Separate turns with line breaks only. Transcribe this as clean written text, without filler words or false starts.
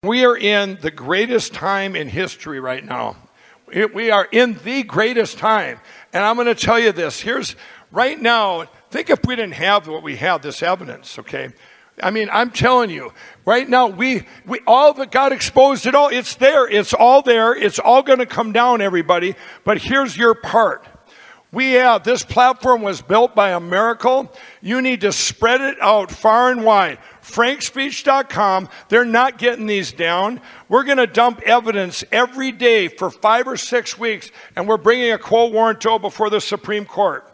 We are in the greatest time in history right now. We are in the greatest time. And I'm going to tell you this. Right now, think if we didn't have what we have, this evidence, okay? I mean, I'm telling you, right now, we all of it, God exposed it all. It's there. It's all there. It's all going to come down, everybody. But here's your part. This platform was built by a miracle. You need to spread it out far and wide. FrankSpeech.com, they're not getting these down. We're going to dump evidence every day for 5 or 6 weeks, and we're bringing a quo warranto before the Supreme Court.